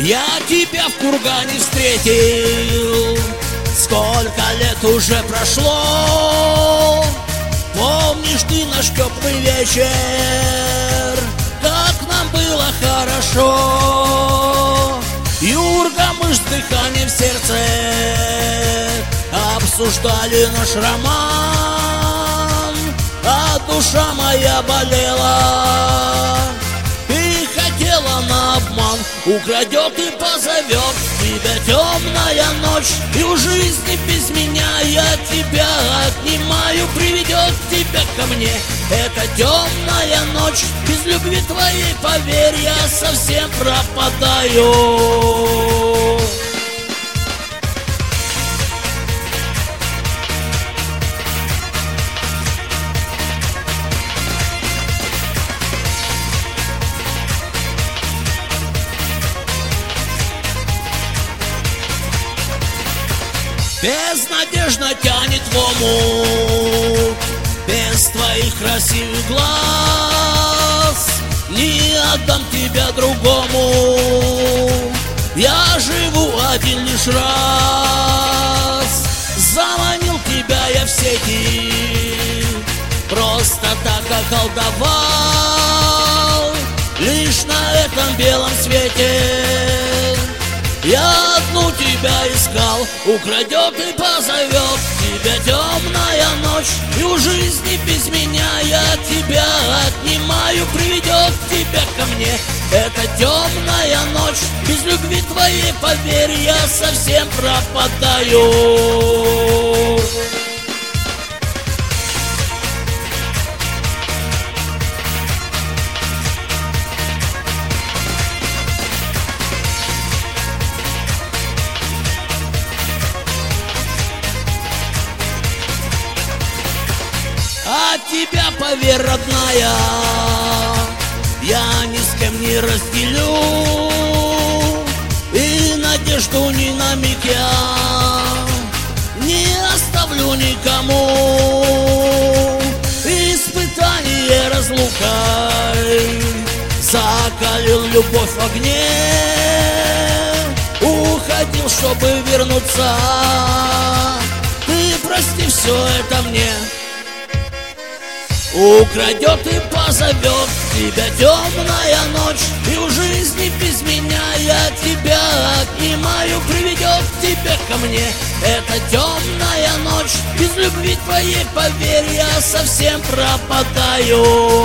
Я тебя в кургане встретил, сколько лет уже прошло. Помнишь ты наш теплый вечер, как нам было хорошо. Юрка, мы с дыханием в сердце обсуждали наш роман, а душа моя болела и хотела на обман. Украдет и позовет тебя темная ночь, и у жизни без меня я тебя отнимаю. Приведет тебя ко мне эта темная ночь, без любви твоей, поверь, я совсем пропадаю. Безнадежно тянет в омут, без твоих красивых глаз не отдам тебя другому. Я живу один лишь раз, заманил тебя я в сети, просто так околдовал. Лишь на этом белом свете я одну тебя искал. Украдет и позовет тебя темная ночь, и у жизни без меня я тебя отнимаю. Приведет тебя ко мне эта темная ночь, без любви твоей, поверь, я совсем пропадаю. А тебя, поверь, родная, я ни с кем не разделю, и надежду ни на миг я не оставлю никому. Испытание разлукой закалил любовь в огне, уходил, чтобы вернуться. Ты прости все это мне. Украдет и позовет тебя темная ночь, и у жизни без меня я тебя отнимаю. Приведет тебя ко мне эта темная ночь, без любви твоей, поверь, я совсем пропадаю.